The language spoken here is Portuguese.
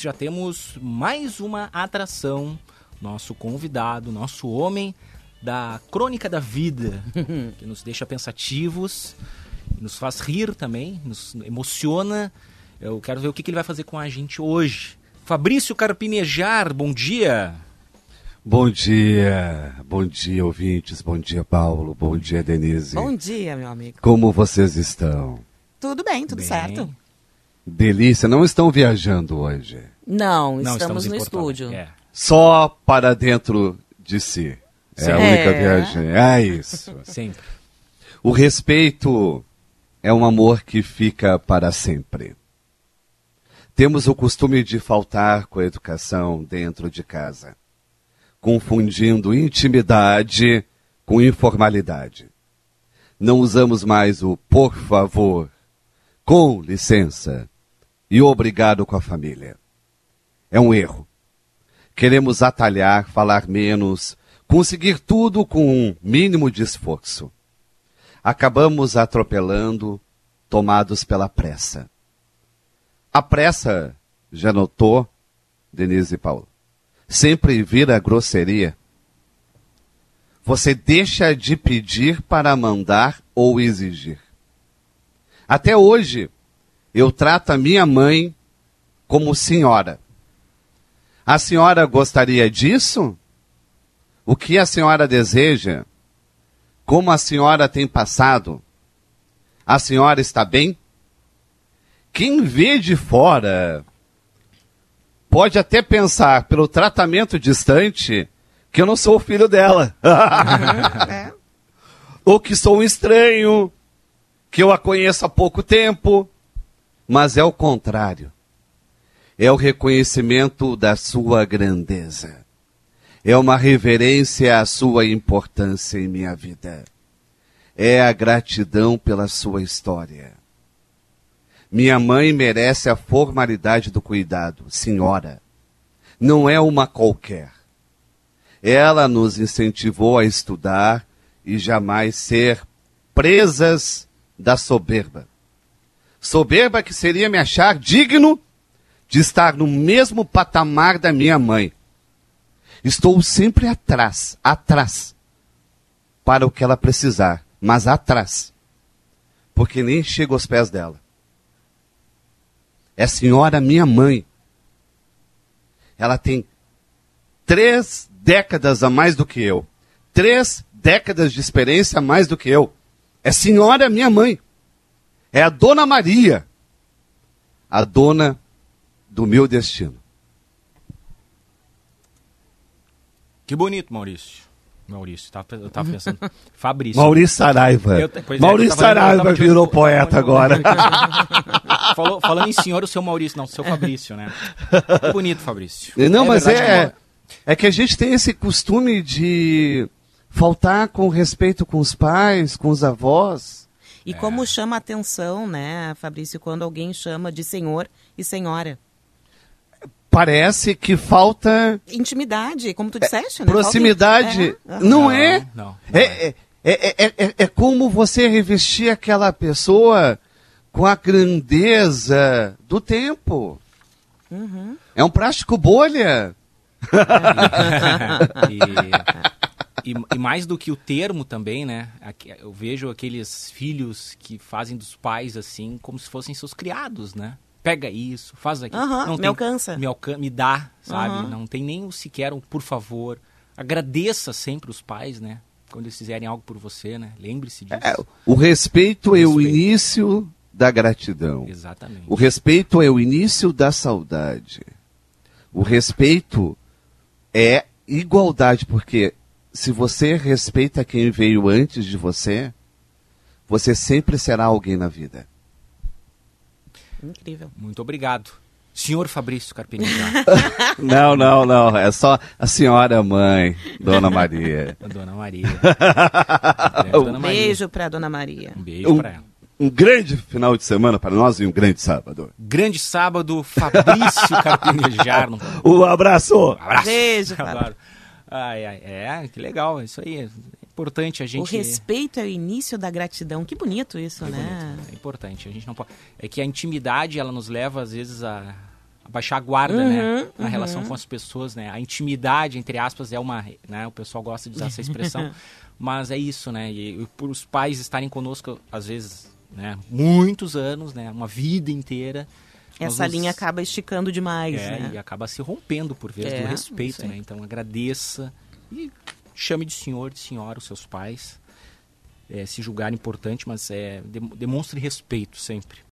Fabrício, já temos mais uma atração. Nosso convidado, nosso homem da crônica da vida, que nos deixa pensativos, nos faz rir também, nos emociona. Eu quero ver o que ele vai fazer com a gente hoje. Fabrício Carpinejar, bom dia. Bom dia, ouvintes, bom dia, Paulo, bom dia, Denise. Bom dia, meu amigo. Como vocês estão? Tudo bem, tudo certo. Delícia, não estão viajando hoje? Não, estamos no estúdio. Só para dentro de si. É a única viagem. É isso. Sempre. O respeito é um amor que fica para sempre. Temos o costume de faltar com a educação dentro de casa, confundindo intimidade com informalidade. Não usamos mais o por favor, com licença e obrigado com a família. É um erro. Queremos atalhar, falar menos, conseguir tudo com um mínimo de esforço. Acabamos atropelando, tomados pela pressa. A pressa, já notou, Denise e Paulo, sempre vira grosseria. Você deixa de pedir para mandar ou exigir. Até hoje, eu trato a minha mãe como senhora. A senhora gostaria disso? O que a senhora deseja? Como a senhora tem passado? A senhora está bem? Quem vê de fora pode até pensar, pelo tratamento distante, que eu não sou o filho dela. Ou que sou um estranho, que eu a conheço há pouco tempo. Mas é o contrário. É o reconhecimento da sua grandeza. É uma reverência à sua importância em minha vida. É a gratidão pela sua história. Minha mãe merece a formalidade do cuidado, senhora. Não é uma qualquer. Ela nos incentivou a estudar e jamais ser presas da soberba. Soberba que seria me achar digno de estar no mesmo patamar da minha mãe. Estou sempre atrás, para o que ela precisar, mas atrás, porque nem chego aos pés dela. É a senhora minha mãe. Ela tem 3 décadas a mais do que eu. 3 décadas de experiência a mais do que eu. É a senhora minha mãe. É a Dona Maria. A dona do meu destino. Que bonito, Maurício. Eu tava pensando. Fabrício. Maurício Saraiva. Maurício Saraiva virou poeta agora. Falando em senhor, o seu Maurício, não, o seu Fabrício, né? Que bonito, Fabrício. Não, mas é que a gente tem esse costume de faltar com respeito com os pais, com os avós. E como chama a atenção, né, Fabrício, quando alguém chama de senhor e senhora? Parece que falta... Intimidade, como tu disseste, né? Proximidade. Não é? Não. É como você revestir aquela pessoa com a grandeza do tempo. Uhum. É um plástico bolha. E mais do que o termo também, né? Eu vejo aqueles filhos que fazem dos pais assim, como se fossem seus criados, né? Pega isso, faz aquilo. Me alcança. Me dá, sabe? Não tem nem sequer um por favor. Agradeça sempre os pais, né? Quando eles fizerem algo por você, né? Lembre-se disso. O respeito é o início da gratidão. Exatamente. O respeito é o início da saudade. O respeito é igualdade, porque se você respeita quem veio antes de você, você sempre será alguém na vida. Incrível. Muito obrigado. Senhor Fabrício Carpinejar. Não. É só a senhora mãe, Dona Maria. Dona Maria. Um beijo para Dona Maria. Um beijo para ela. Um grande final de semana para nós e um grande sábado. Grande sábado, Fabrício Carpinejar. Um abraço. Beijo, Fábio. Que legal, isso aí. É importante a gente... O respeito é o início da gratidão. Que bonito isso, né? Bonito. É importante. A gente não pode... É que a intimidade, ela nos leva, às vezes, a abaixar a guarda, né? Na relação com as pessoas, né? A intimidade, entre aspas, é uma... né? O pessoal gosta de usar essa expressão. Mas é isso, né? E por os pais estarem conosco, às vezes, né? Muitos anos, né? Uma vida inteira. Essa linha acaba esticando demais, né? E acaba se rompendo por vezes do respeito, né? Então agradeça e chame de senhor, de senhora os seus pais. Se julgar importante, mas demonstre respeito sempre.